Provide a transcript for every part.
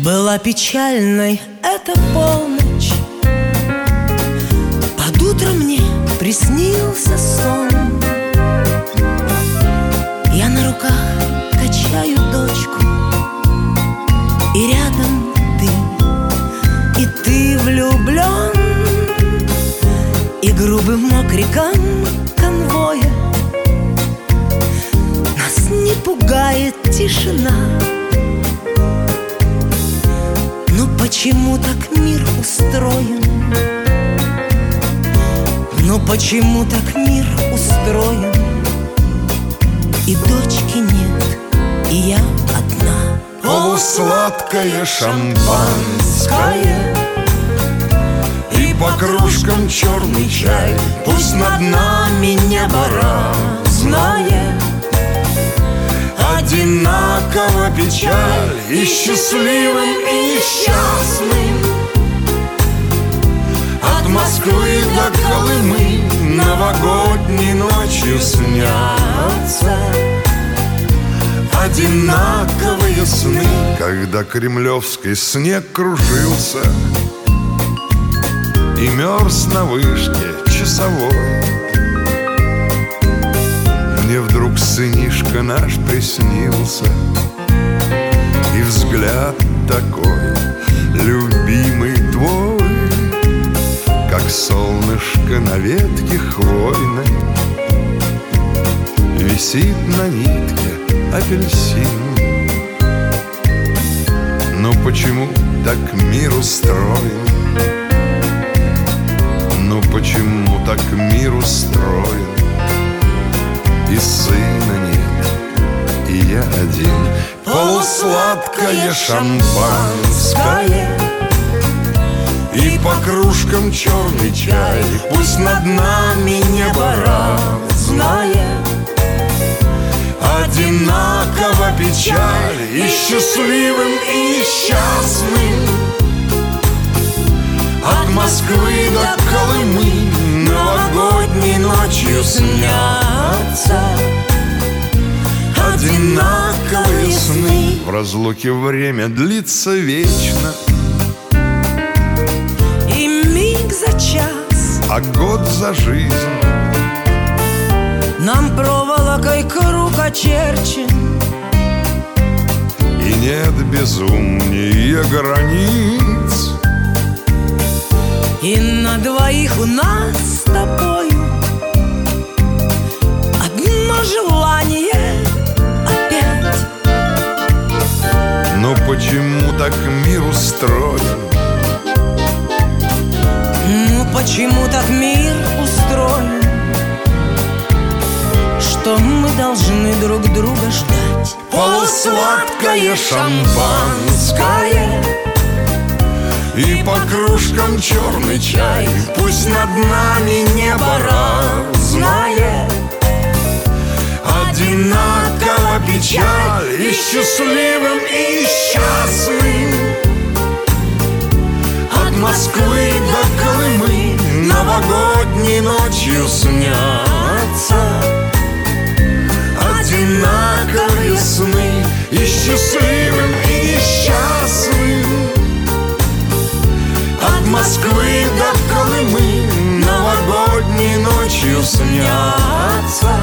Была печальной эта полночь, под утро мне приснился сон. Я на руках качаю дочку, и рядом ты влюблен. И грубым окриком конвоя нас не пугает тишина. Но почему так мир устроен? Но почему так мир устроен? И дочки нет, и я одна. Полусладкое шампанское и по кружкам черный чай. Пусть над нами небо разное, одинаково печаль и счастливым, и несчастным. От Москвы до Колымы новогодней ночью снятся одинаковые сны. Когда кремлевский снег кружился и мерз на вышке часовой, мне вдруг сынишка наш приснился. И взгляд такой, любимый твой, как солнышко на ветке хвойной, висит на нитке апельсин. Но почему так мир устроен? Ну почему так мир устроен? И сына нет, и я один. Полусладкое шампанское и по кружкам черный чай. Пусть над нами небо разное, одинаково печаль и счастливым, и несчастным. От Москвы до Колымы новогодней ночью снятся одинаковые сны. В разлуке время длится вечно, и миг за час, а год за жизнь. Нам проволокой круг очерчен, и нет безумнее границ. и на двоих у нас с тобою одно желание опять. Но почему так мир устроен? Ну почему так мир устроен, что мы должны друг друга ждать? Полусладкое шампанское и по кружкам черный чай. Пусть над нами небо разное, одинаково печаль и счастливым, и несчастным. От Москвы до Колымы новогодней ночью снятся одинаковые сны. И счастливым, и несчастным. От Москвы до Колымы новогодней ночью снятся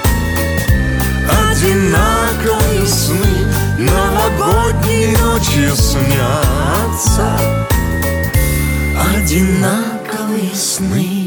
одинаковые сны. Новогодней ночью снятся одинаковые сны.